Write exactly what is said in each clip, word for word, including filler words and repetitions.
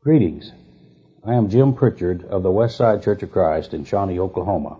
Greetings. I am Jim Pritchard of the Westside Church of Christ in Shawnee, Oklahoma.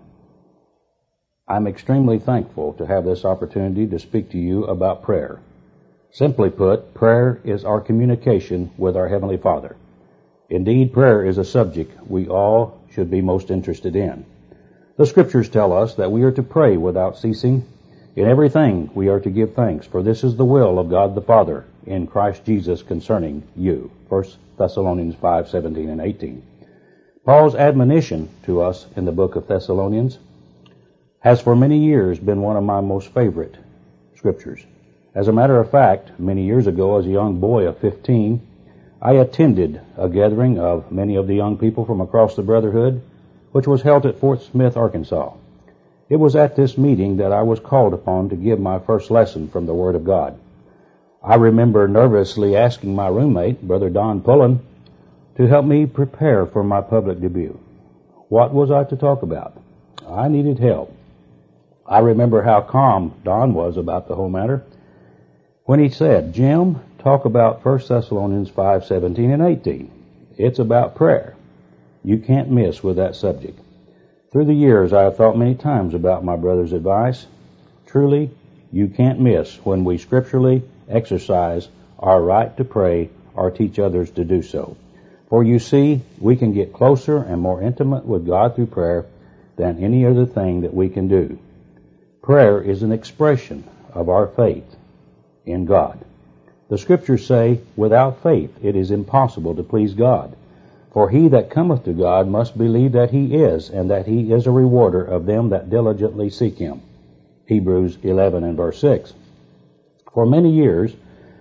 I'm extremely thankful to have this opportunity to speak to you about prayer. Simply put, prayer is our communication with our Heavenly Father. Indeed, prayer is a subject we all should be most interested in. The Scriptures tell us that we are to pray without ceasing. In everything we are to give thanks, for this is the will of God the Father in Christ Jesus concerning you. First Thessalonians five, seventeen and eighteen. Paul's admonition to us in the book of Thessalonians has for many years been one of my most favorite scriptures. As a matter of fact, many years ago, as a young boy of fifteen, I attended a gathering of many of the young people from across the Brotherhood, which was held at Fort Smith, Arkansas. It was at this meeting that I was called upon to give my first lesson from the Word of God. I remember nervously asking my roommate, Brother Don Pullen, to help me prepare for my public debut. What was I to talk about? I needed help. I remember how calm Don was about the whole matter when he said, "Jim, talk about First Thessalonians five, seventeen and eighteen. It's about prayer. You can't miss with that subject." Through the years, I have thought many times about my brother's advice. Truly, you can't miss when we scripturally exercise our right to pray or teach others to do so. For you see, we can get closer and more intimate with God through prayer than any other thing that we can do. Prayer is an expression of our faith in God. The Scriptures say, "Without faith it is impossible to please God. For he that cometh to God must believe that he is, and that he is a rewarder of them that diligently seek him." Hebrews eleven and verse six. For many years,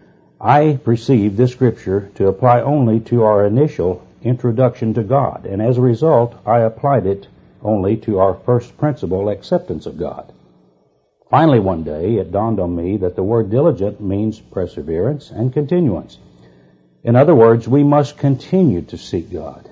I perceived this scripture to apply only to our initial introduction to God, and as a result, I applied it only to our first principle acceptance of God. Finally, one day, it dawned on me that the word diligent means perseverance and continuance. In other words, we must continue to seek God.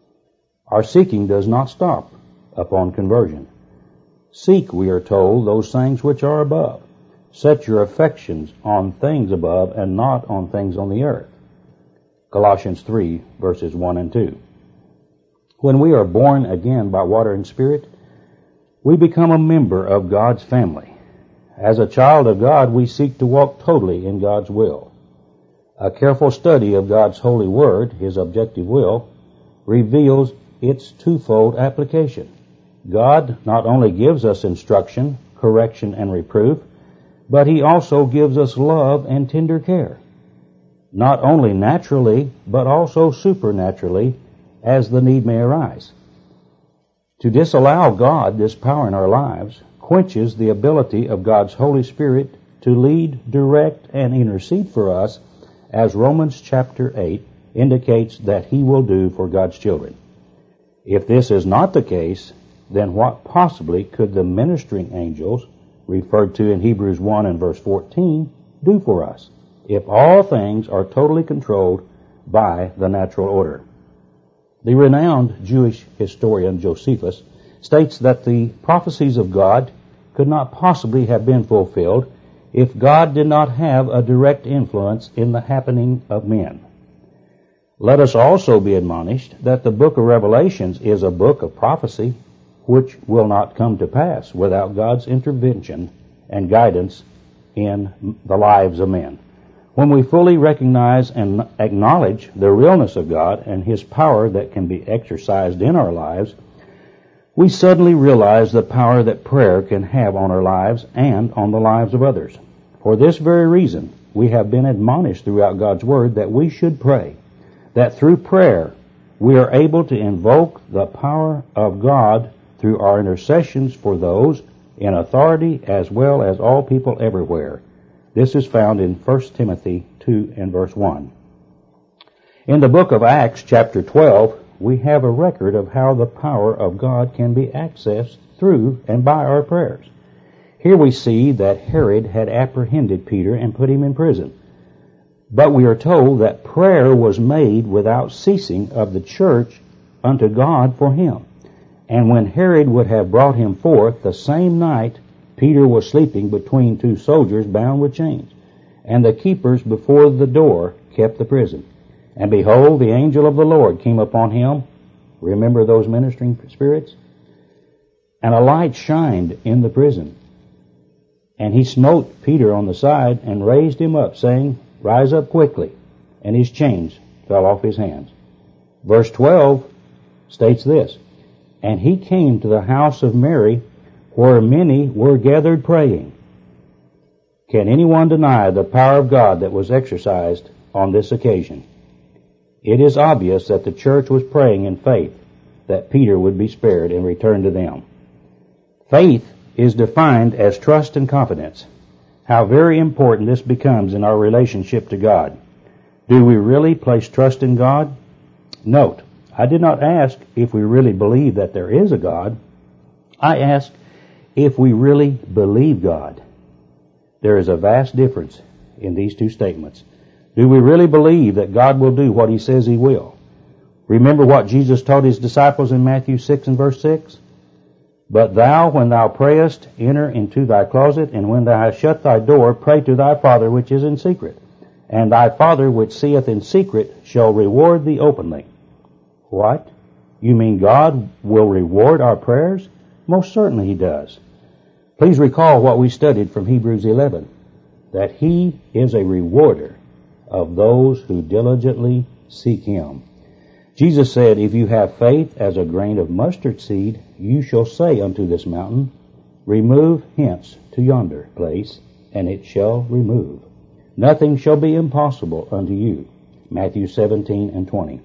Our seeking does not stop upon conversion. Seek, we are told, those things which are above. Set your affections on things above and not on things on the earth. Colossians three, verses one and two. When we are born again by water and spirit, we become a member of God's family. As a child of God, we seek to walk totally in God's will. A careful study of God's holy word, His objective will, reveals its twofold application. God not only gives us instruction, correction, and reproof, but He also gives us love and tender care, not only naturally, but also supernaturally, as the need may arise. To disallow God this power in our lives quenches the ability of God's Holy Spirit to lead, direct, and intercede for us, as Romans chapter eight indicates that He will do for God's children. If this is not the case, then what possibly could the ministering angels, referred to in Hebrews one and verse fourteen, do for us, if all things are totally controlled by the natural order? The renowned Jewish historian Josephus states that the prophecies of God could not possibly have been fulfilled if God did not have a direct influence in the happening of men. Let us also be admonished that the book of Revelations is a book of prophecy which will not come to pass without God's intervention and guidance in the lives of men. When we fully recognize and acknowledge the realness of God and His power that can be exercised in our lives, we suddenly realize the power that prayer can have on our lives and on the lives of others. For this very reason, we have been admonished throughout God's Word that we should pray, that through prayer we are able to invoke the power of God through our intercessions for those in authority as well as all people everywhere. This is found in First Timothy two and verse one. In the book of Acts, chapter twelve, we have a record of how the power of God can be accessed through and by our prayers. Here we see that Herod had apprehended Peter and put him in prison. But we are told that prayer was made without ceasing of the church unto God for him. And when Herod would have brought him forth, the same night Peter was sleeping between two soldiers bound with chains, and the keepers before the door kept the prison. And behold, the angel of the Lord came upon him. Remember those ministering spirits? And a light shined in the prison. And he smote Peter on the side and raised him up, saying, Rise up quickly. And his chains fell off his hands. Verse twelve states this, And he came to the house of Mary, where many were gathered praying. Can anyone deny the power of God that was exercised on this occasion? It is obvious that the church was praying in faith that Peter would be spared and return to them. Faith is defined as trust and confidence. How very important this becomes in our relationship to God. Do we really place trust in God? Note, I did not ask if we really believe that there is a God. I asked if we really believe God. There is a vast difference in these two statements. Do we really believe that God will do what He says He will? Remember what Jesus taught His disciples in Matthew six and verse six? But thou, when thou prayest, enter into thy closet, and when thou hast shut thy door, pray to thy Father which is in secret. And thy Father which seeth in secret shall reward thee openly. What? You mean God will reward our prayers? Most certainly He does. Please recall what we studied from Hebrews eleven, that He is a rewarder of those who diligently seek Him. Jesus said, If you have faith as a grain of mustard seed, you shall say unto this mountain, Remove hence to yonder place, and it shall remove. Nothing shall be impossible unto you. Matthew seventeen and twenty.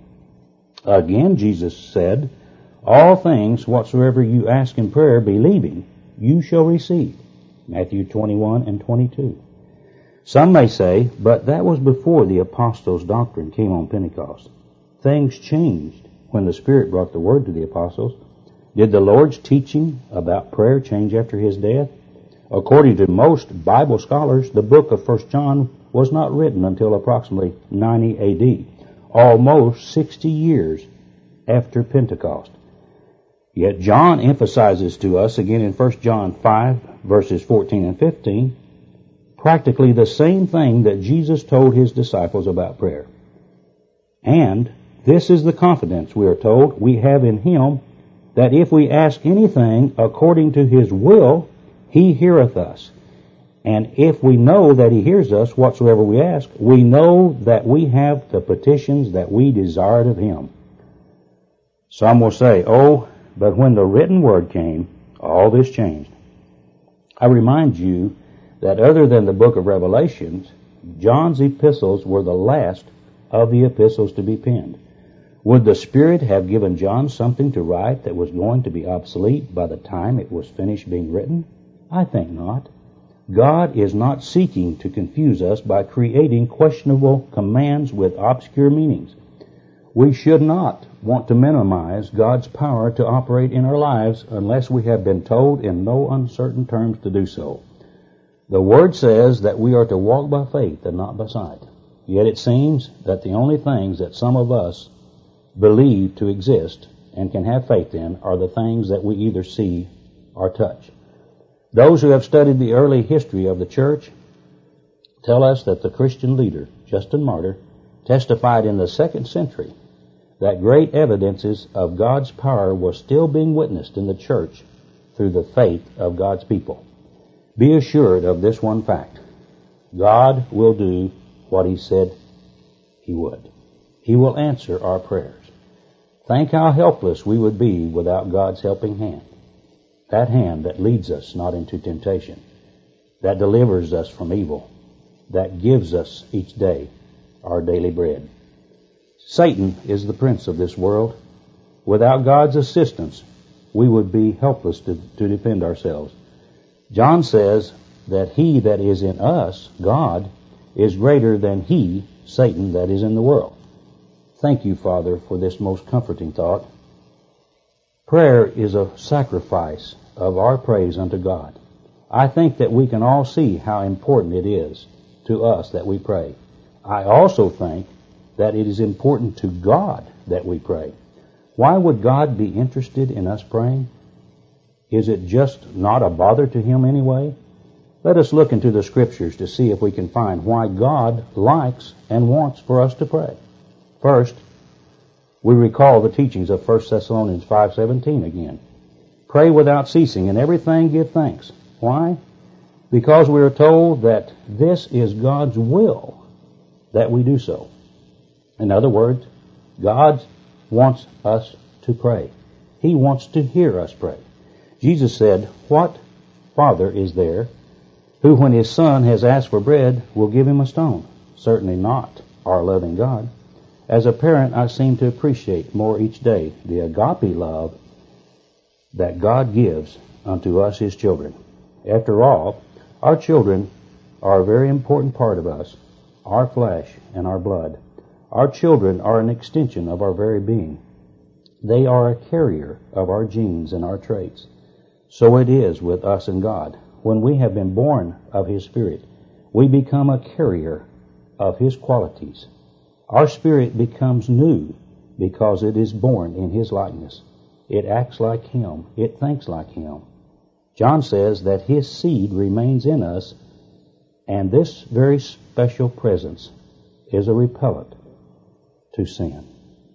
Again Jesus said, All things whatsoever you ask in prayer, believing, you shall receive. Matthew twenty-one and twenty-two. Some may say, but that was before the apostles' doctrine came on Pentecost. Things changed when the Spirit brought the Word to the apostles. Did the Lord's teaching about prayer change after His death? According to most Bible scholars, the book of First John was not written until approximately ninety A D, almost sixty years after Pentecost. Yet John emphasizes to us again in First John five, verses fourteen and fifteen, practically the same thing that Jesus told His disciples about prayer. And this is the confidence, we are told, we have in Him, that if we ask anything according to His will, He heareth us. And if we know that He hears us whatsoever we ask, we know that we have the petitions that we desired of Him. Some will say, oh, but when the written word came, all this changed. I remind you that other than the book of Revelations, John's epistles were the last of the epistles to be penned. Would the Spirit have given John something to write that was going to be obsolete by the time it was finished being written? I think not. God is not seeking to confuse us by creating questionable commands with obscure meanings. We should not want to minimize God's power to operate in our lives unless we have been told in no uncertain terms to do so. The Word says that we are to walk by faith and not by sight. Yet it seems that the only things that some of us believe to exist and can have faith in are the things that we either see or touch. Those who have studied the early history of the church tell us that the Christian leader, Justin Martyr, testified in the second century that great evidences of God's power was still being witnessed in the church through the faith of God's people. Be assured of this one fact. God will do what He said He would. He will answer our prayers. Think how helpless we would be without God's helping hand. That hand that leads us not into temptation, that delivers us from evil, that gives us each day our daily bread. Satan is the prince of this world. Without God's assistance, we would be helpless to, to defend ourselves. John says that he that is in us, God, is greater than he, Satan, that is in the world. Thank you, Father, for this most comforting thought. Prayer is a sacrifice of our praise unto God. I think that we can all see how important it is to us that we pray. I also think that it is important to God that we pray. Why would God be interested in us praying? Is it just not a bother to Him anyway? Let us look into the Scriptures to see if we can find why God likes and wants for us to pray. First, we recall the teachings of First Thessalonians five seventeen again. Pray without ceasing, and everything give thanks. Why? Because we are told that this is God's will that we do so. In other words, God wants us to pray. He wants to hear us pray. Jesus said, "What father is there who, when his son has asked for bread, will give him a stone?" Certainly not our loving God. As a parent, I seem to appreciate more each day the agape love that God gives unto us, His children. After all, our children are a very important part of us, our flesh and our blood. Our children are an extension of our very being. They are a carrier of our genes and our traits. So it is with us and God. When we have been born of His Spirit, we become a carrier of His qualities. Our spirit becomes new because it is born in His likeness. It acts like Him. It thinks like Him. John says that His seed remains in us, and this very special presence is a repellent to sin.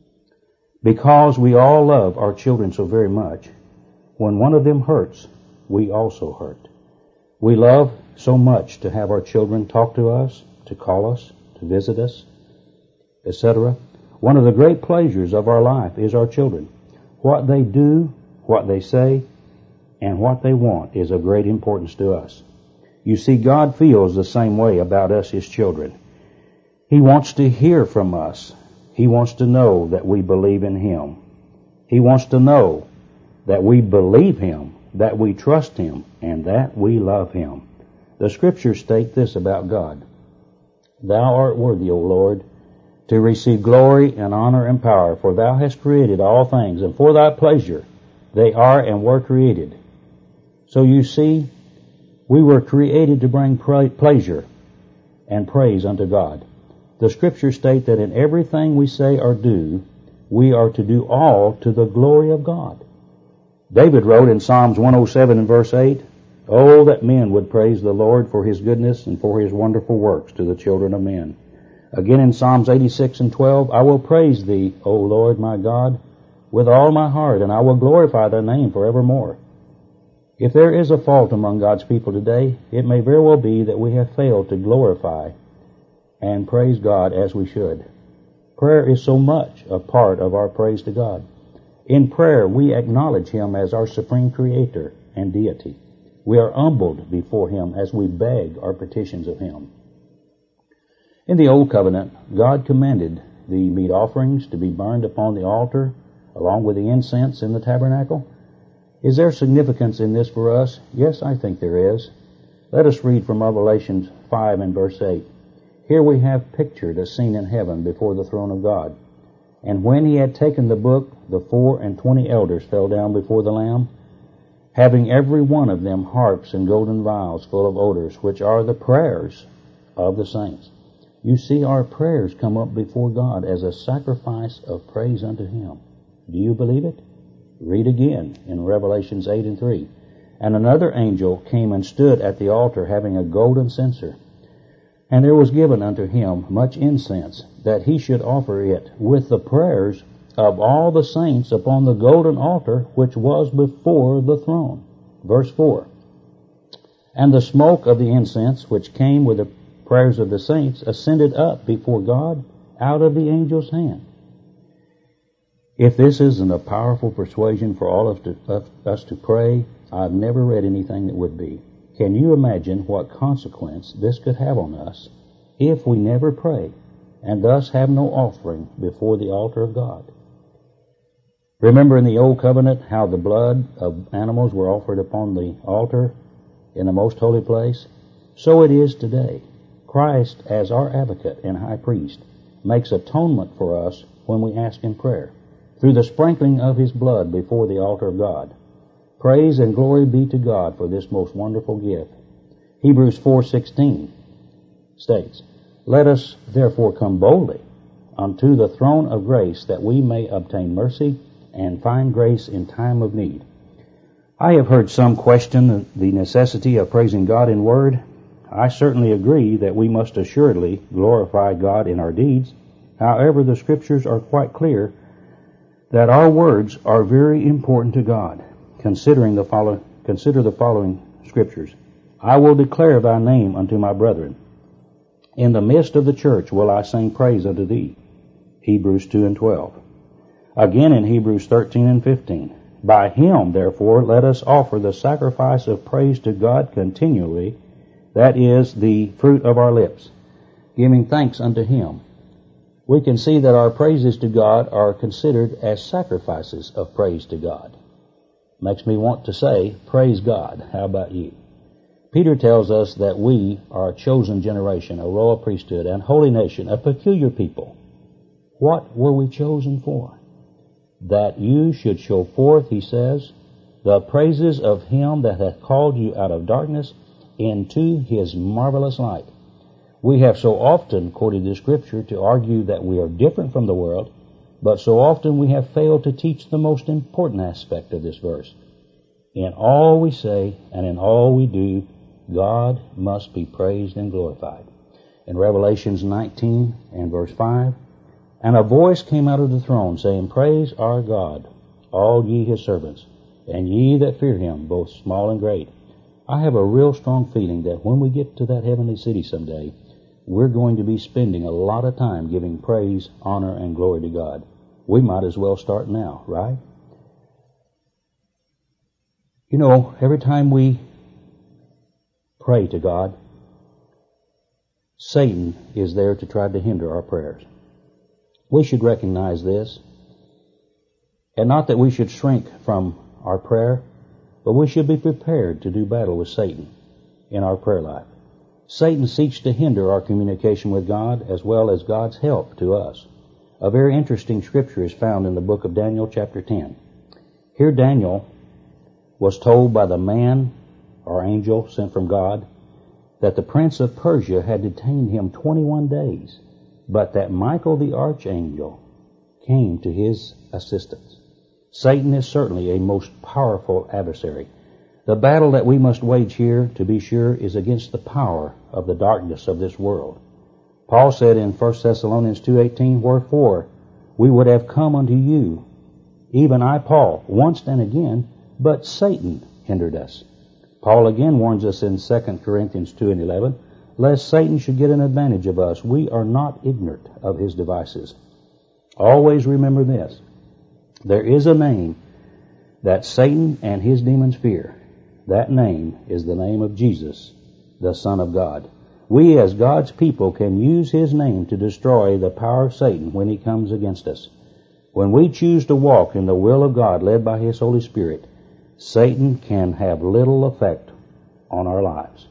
Because we all love our children so very much, when one of them hurts, we also hurt. We love so much to have our children talk to us, to call us, to visit us, et cetera. One of the great pleasures of our life is our children. What they do, what they say, and what they want is of great importance to us. You see, God feels the same way about us, His children. He wants to hear from us. He wants to know that we believe in Him. He wants to know that we believe Him, that we trust Him, and that we love Him. The Scriptures state this about God. Thou art worthy, O Lord, to receive glory and honor and power, for Thou hast created all things, and for Thy pleasure they are and were created. So you see, we were created to bring pra- pleasure and praise unto God. The Scriptures state that in everything we say or do, we are to do all to the glory of God. David wrote in Psalms one oh seven and verse eight, "Oh, that men would praise the Lord for His goodness and for His wonderful works to the children of men." Again in Psalms eighty-six and twelve, "I will praise Thee, O Lord my God, with all my heart, and I will glorify Thy name forevermore." If there is a fault among God's people today, it may very well be that we have failed to glorify and praise God as we should. Prayer is so much a part of our praise to God. In prayer, we acknowledge Him as our supreme creator and deity. We are humbled before Him as we beg our petitions of Him. In the Old Covenant, God commanded the meat offerings to be burned upon the altar along with the incense in the tabernacle. Is there significance in this for us? Yes, I think there is. Let us read from Revelation five and verse eight. Here we have pictured a scene in heaven before the throne of God. "And when He had taken the book, the four and twenty elders fell down before the Lamb, having every one of them harps and golden vials full of odors, which are the prayers of the saints." You see, our prayers come up before God as a sacrifice of praise unto Him. Do you believe it? Read again in Revelations eight and three. "And another angel came and stood at the altar, having a golden censer. And there was given unto him much incense, that he should offer it with the prayers of all the saints upon the golden altar which was before the throne." Verse four. "And the smoke of the incense which came with the prayers of the saints ascended up before God out of the angel's hand." If this isn't a powerful persuasion for all of, to, of us to pray, I've never read anything that would be. Can you imagine what consequence this could have on us if we never pray and thus have no offering before the altar of God? Remember in the Old Covenant how the blood of animals were offered upon the altar in the most holy place? So it is today. Christ, as our advocate and high priest, makes atonement for us when we ask in prayer, through the sprinkling of His blood before the altar of God. Praise and glory be to God for this most wonderful gift. Hebrews four sixteen states, "Let us therefore come boldly unto the throne of grace, that we may obtain mercy and find grace in time of need." I have heard some question the necessity of praising God in word. I certainly agree that we must assuredly glorify God in our deeds However, the Scriptures are quite clear that our words are very important to God. Considering the follow, consider the following Scriptures. I will declare thy name unto my brethren. In the midst of the church will I sing praise unto thee. Hebrews two and twelve. Again in Hebrews thirteen and fifteen. By him, therefore, let us offer the sacrifice of praise to God continually, that is, the fruit of our lips, giving thanks unto him. We can see that our praises to God are considered as sacrifices of praise to God. Makes me want to say, praise God. How about you? Peter tells us that we are a chosen generation, a royal priesthood, and holy nation, a peculiar people. What were we chosen for? That you should show forth, he says, the praises of him that hath called you out of darkness into his marvelous light. We have so often quoted this scripture to argue that we are different from the world, but so often we have failed to teach the most important aspect of this verse. In all we say and in all we do, God must be praised and glorified. In Revelations nineteen and verse five, and a voice came out of the throne, saying, Praise our God, all ye his servants, and ye that fear him, both small and great. I have a real strong feeling that when we get to that heavenly city someday, we're going to be spending a lot of time giving praise, honor, and glory to God. We might as well start now, right? You know, every time we pray to God, Satan is there to try to hinder our prayers. We should recognize this, and not that we should shrink from our prayer, but we should be prepared to do battle with Satan in our prayer life. Satan seeks to hinder our communication with God as well as God's help to us. A very interesting scripture is found in the book of Daniel chapter ten. Here Daniel was told by the man or angel sent from God that the prince of Persia had detained him twenty-one days, but that Michael the archangel came to his assistance. Satan is certainly a most powerful adversary. The battle that we must wage here, to be sure, is against the power of the darkness of this world. Paul said in First Thessalonians two eighteen, Wherefore we would have come unto you, even I, Paul, once and again, but Satan hindered us. Paul again warns us in Second Corinthians two and eleven, lest Satan should get an advantage of us. We are not ignorant of his devices. Always remember this. There is a name that Satan and his demons fear. That name is the name of Jesus, the Son of God. We as God's people can use his name to destroy the power of Satan when he comes against us. When we choose to walk in the will of God led by his Holy Spirit, Satan can have little effect on our lives.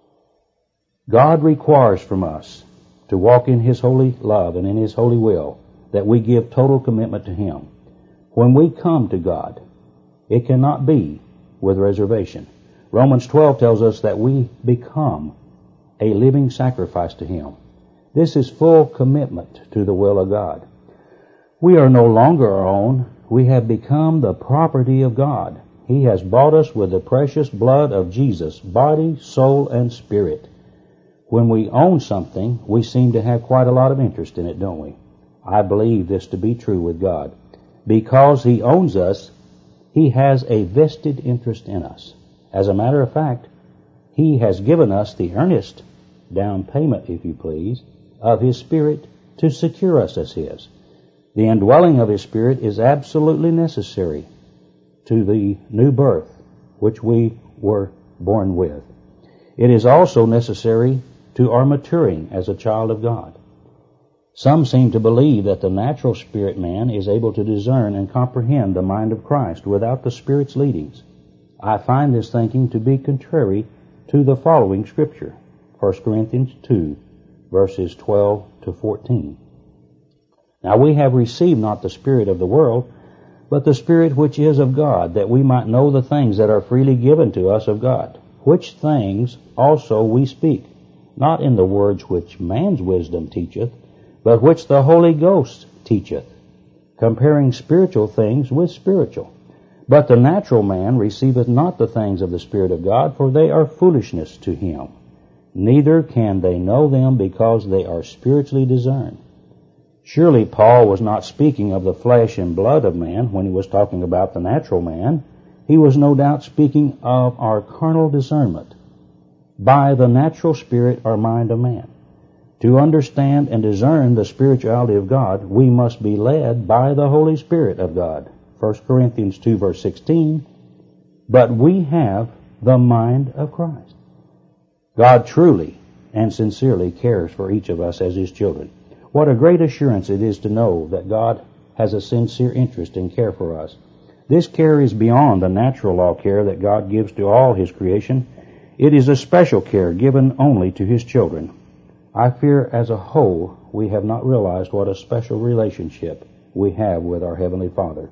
God requires from us to walk in his holy love and in his holy will, that we give total commitment to him. When we come to God, it cannot be with reservation. Romans twelve tells us that we become a living sacrifice to him. This is full commitment to the will of God. We are no longer our own. We have become the property of God. He has bought us with the precious blood of Jesus, body, soul, and spirit. When we own something, we seem to have quite a lot of interest in it, don't we? I believe this to be true with God. Because he owns us, he has a vested interest in us. As a matter of fact, he has given us the earnest down payment, if you please, of his Spirit to secure us as his. The indwelling of his Spirit is absolutely necessary to the new birth which we were born with. It is also necessary to our maturing as a child of God. Some seem to believe that the natural spirit man is able to discern and comprehend the mind of Christ without the Spirit's leadings. I find this thinking to be contrary to the following scripture, First Corinthians two, verses twelve to fourteen. Now we have received not the spirit of the world, but the Spirit which is of God, that we might know the things that are freely given to us of God, which things also we speak, not in the words which man's wisdom teacheth, but which the Holy Ghost teacheth, comparing spiritual things with spiritual. But the natural man receiveth not the things of the Spirit of God, for they are foolishness to him. Neither can they know them, because they are spiritually discerned. Surely Paul was not speaking of the flesh and blood of man when he was talking about the natural man. He was no doubt speaking of our carnal discernment by the natural spirit or mind of man. To understand and discern the spirituality of God, we must be led by the Holy Spirit of God. First Corinthians two, verse sixteen, but we have the mind of Christ. God truly and sincerely cares for each of us as His children. What a great assurance it is to know that God has a sincere interest and care for us. This care is beyond the natural law care that God gives to all His creation. It is a special care given only to His children. I fear as a whole we have not realized what a special relationship we have with our Heavenly Father.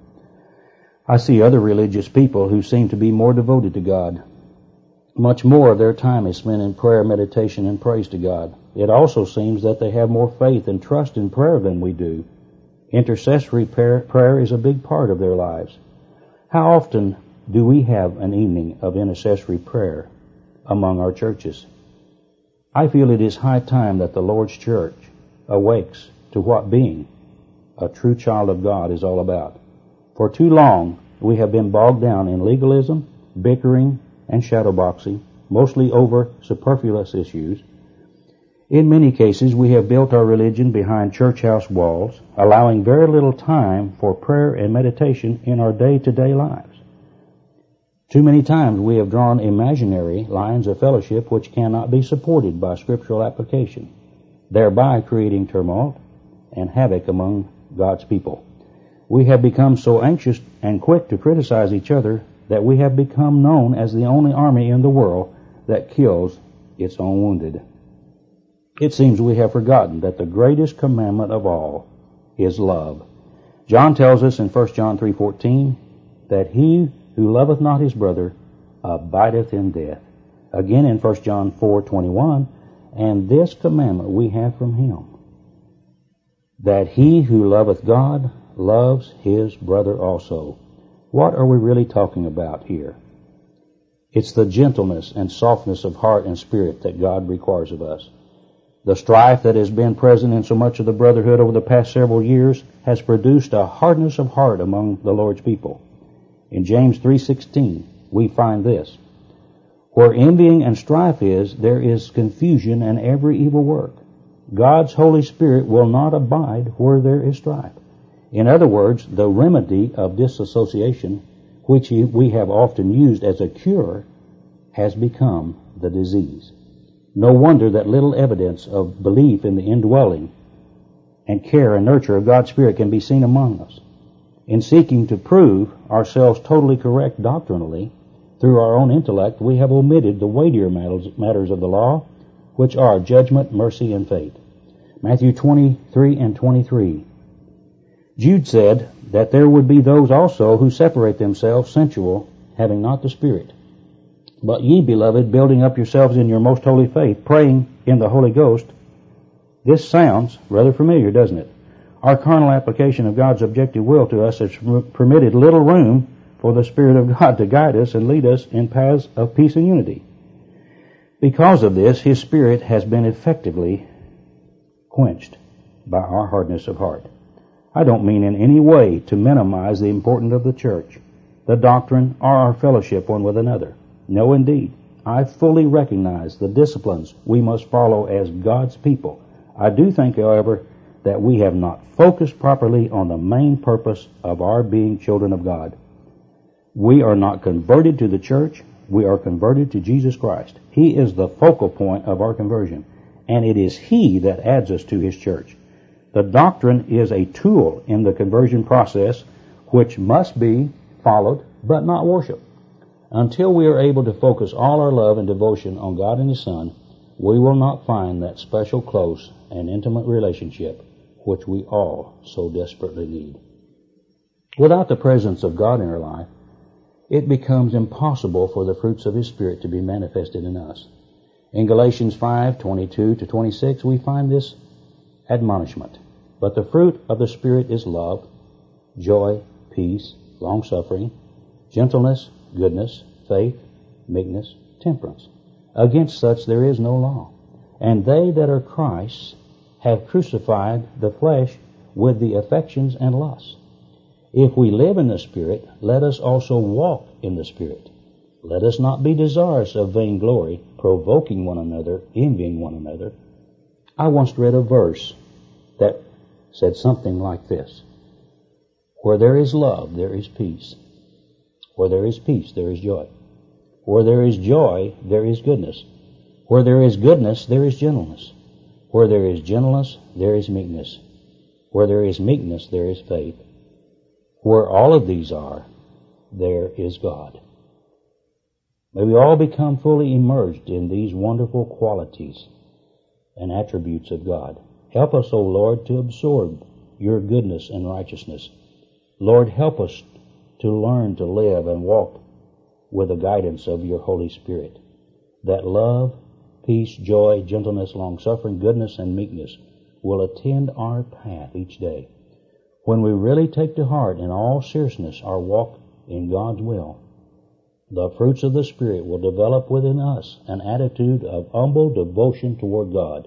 I see other religious people who seem to be more devoted to God. Much more of their time is spent in prayer, meditation, and praise to God. It also seems that they have more faith and trust in prayer than we do. Intercessory prayer, prayer is a big part of their lives. How often do we have an evening of intercessory prayer among our churches? I feel it is high time that the Lord's church awakes to what being a true child of God is all about. For too long, we have been bogged down in legalism, bickering, and shadowboxing, mostly over superfluous issues. In many cases, we have built our religion behind church house walls, allowing very little time for prayer and meditation in our day-to-day lives. Too many times we have drawn imaginary lines of fellowship which cannot be supported by scriptural application, thereby creating turmoil and havoc among God's people. We have become so anxious and quick to criticize each other that we have become known as the only army in the world that kills its own wounded. It seems we have forgotten that the greatest commandment of all is love. John tells us in First John three fourteen that he who loveth not his brother abideth in death. Again in First John four twenty-one, and this commandment we have from him, that he who loveth God loves his brother also. What are we really talking about here? It's the gentleness and softness of heart and spirit that God requires of us. The strife that has been present in so much of the brotherhood over the past several years has produced a hardness of heart among the Lord's people. In James three sixteen, we find this: where envying and strife is, there is confusion and every evil work. God's Holy Spirit will not abide where there is strife. In other words, the remedy of disassociation, which we have often used as a cure, has become the disease. No wonder that little evidence of belief in the indwelling and care and nurture of God's Spirit can be seen among us. In seeking to prove ourselves totally correct doctrinally through our own intellect, we have omitted the weightier matters of the law, which are judgment, mercy, and faith. Matthew twenty-three and twenty-three. Jude said that there would be those also who separate themselves sensual, having not the Spirit. But ye, beloved, building up yourselves in your most holy faith, praying in the Holy Ghost. This sounds rather familiar, doesn't it? Our carnal application of God's objective will to us has permitted little room for the Spirit of God to guide us and lead us in paths of peace and unity. Because of this, His Spirit has been effectively quenched by our hardness of heart. I don't mean in any way to minimize the importance of the church, the doctrine, or our fellowship one with another. No, indeed. I fully recognize the disciplines we must follow as God's people. I do think, however, that we have not focused properly on the main purpose of our being children of God. We are not converted to the church. We are converted to Jesus Christ. He is the focal point of our conversion, and it is He that adds us to His church. The doctrine is a tool in the conversion process which must be followed but not worshipped. Until we are able to focus all our love and devotion on God and His Son, we will not find that special, close, and intimate relationship which we all so desperately need. Without the presence of God in our life, it becomes impossible for the fruits of His Spirit to be manifested in us. In Galatians five twenty-two to twenty-six, we find this admonishment. But the fruit of the Spirit is love, joy, peace, long-suffering, gentleness, goodness, faith, meekness, temperance. Against such there is no law. And they that are Christ's have crucified the flesh with the affections and lusts. If we live in the Spirit, let us also walk in the Spirit. Let us not be desirous of vainglory, provoking one another, envying one another. I once read a verse that said something like this: where there is love, there is peace. Where there is peace, there is joy. Where there is joy, there is goodness. Where there is goodness, there is gentleness. Where there is gentleness, there is meekness. Where there is meekness, there is faith. Where all of these are, there is God. May we all become fully immersed in these wonderful qualities and attributes of God. Help us, O Lord, to absorb your goodness and righteousness. Lord, help us to learn to live and walk with the guidance of your Holy Spirit, that love, peace, joy, gentleness, long-suffering, goodness, and meekness will attend our path each day. When we really take to heart in all seriousness our walk in God's will, the fruits of the Spirit will develop within us an attitude of humble devotion toward God.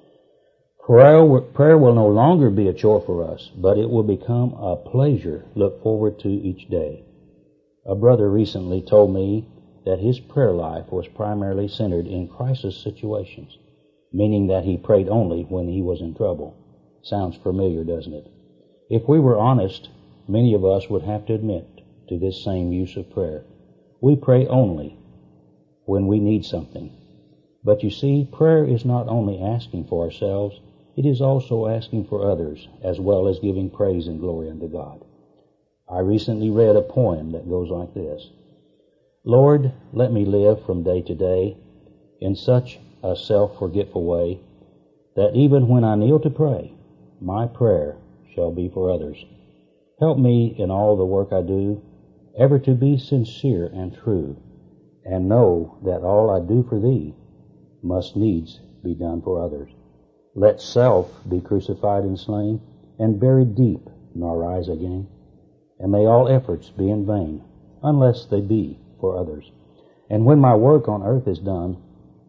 Prayer, prayer will no longer be a chore for us, but it will become a pleasure look forward to each day. A brother recently told me that his prayer life was primarily centered in crisis situations, meaning that he prayed only when he was in trouble. Sounds familiar, doesn't it? If we were honest, many of us would have to admit to this same use of prayer. We pray only when we need something. But you see, prayer is not only asking for ourselves, it is also asking for others, as well as giving praise and glory unto God. I recently read a poem that goes like this: Lord, let me live from day to day in such a self-forgetful way that even when I kneel to pray, my prayer shall be for others. Help me in all the work I do, ever to be sincere and true, and know that all I do for thee must needs be done for others. Let self be crucified and slain, and buried deep, nor rise again. And may all efforts be in vain, unless they be for others. And when my work on earth is done,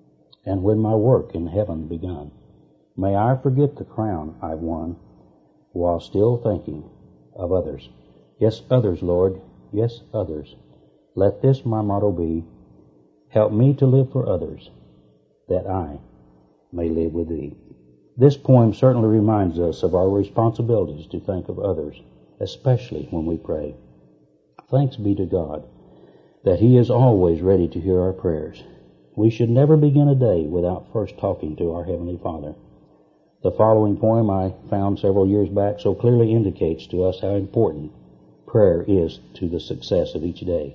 and when my work in heaven begun, may I forget the crown I've won, while still thinking of others. Yes, others, Lord, yes, others. Let this my motto be: help me to live for others, that I may live with thee. This poem certainly reminds us of our responsibilities to think of others, especially when we pray. Thanks be to God that He is always ready to hear our prayers. We should never begin a day without first talking to our Heavenly Father. The following poem I found several years back so clearly indicates to us how important prayer is to the success of each day.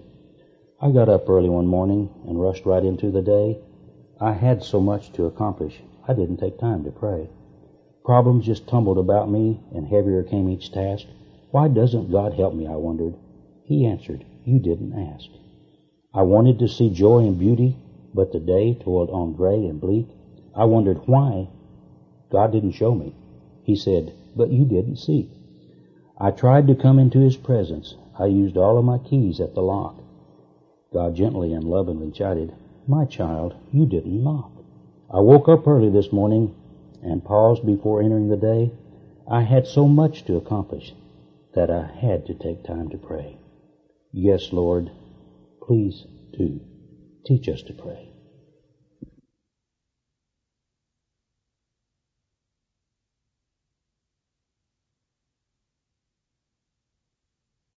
I got up early one morning and rushed right into the day. I had so much to accomplish, I didn't take time to pray. Problems just tumbled about me, and heavier came each task. Why doesn't God help me, I wondered. He answered, you didn't ask. I wanted to see joy and beauty, but the day toiled on gray and bleak. I wondered why God didn't show me. He said, but you didn't see. I tried to come into His presence. I used all of my keys at the lock. God gently and lovingly chided, my child, you didn't knock. I woke up early this morning and paused before entering the day. I had so much to accomplish that I had to take time to pray. Yes, Lord, please do teach us to pray.